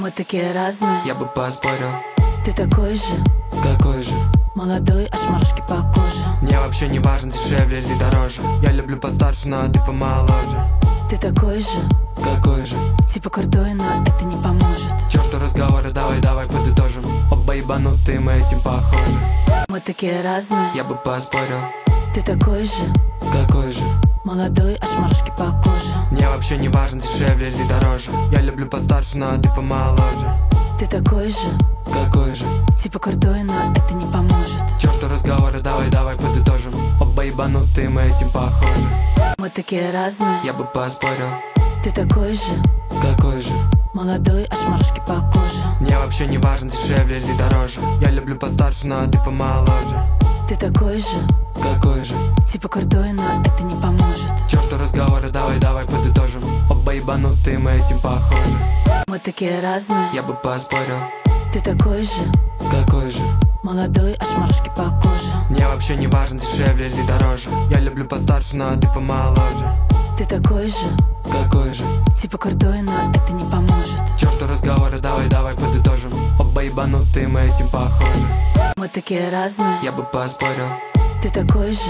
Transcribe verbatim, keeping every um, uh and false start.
Мы такие разные, я бы поспорил. ты такой же, Какой же? молодой, аж мурашки по коже. Мне вообще не важно, дешевле или дороже. Я люблю постарше, но ты помоложе. Ты такой же, Какой же? типа крутой, но это не поможет. Черту разговоры, давай, давай подытожим. Оба ебанутые, мы этим похожи. Мы такие разные, Я бы поспорил. ты такой же, Какой же? молодой, аж мурашки по коже. Мне вообще не важно, дешевле или дороже. Я люблю постарше, но ты помоложе. Ты такой же, Какой же? типа крутой, но это не поможет. Черту разговоры, давай, давай подытожим. Оба ебанутые, мы этим похожи. Мы такие разные, Я бы поспорил. ты такой же, Какой же? молодой, аж мурашки по коже. Мне вообще не важно, дешевле или дороже. Я люблю постарше, но ты помоложе. Ты такой же, Какой же? типа крутой, но это не поможет. Черту разговоры, давай, давай подытожим. Оба ебанутые, мы этим похожи. Мы такие разные, Я бы поспорил. ты такой же, Какой же? молодой, аж мурашки по коже. Мне вообще не важно, дешевле или дороже. Я люблю постарше, но ты помоложе. Ты такой же, Какой же? типа крутой, но это не поможет. Черту разговоры, давай, давай подытожим. Оба ебанутые, мы этим похожи. Мы такие разные, Я бы поспорил. ты такой же,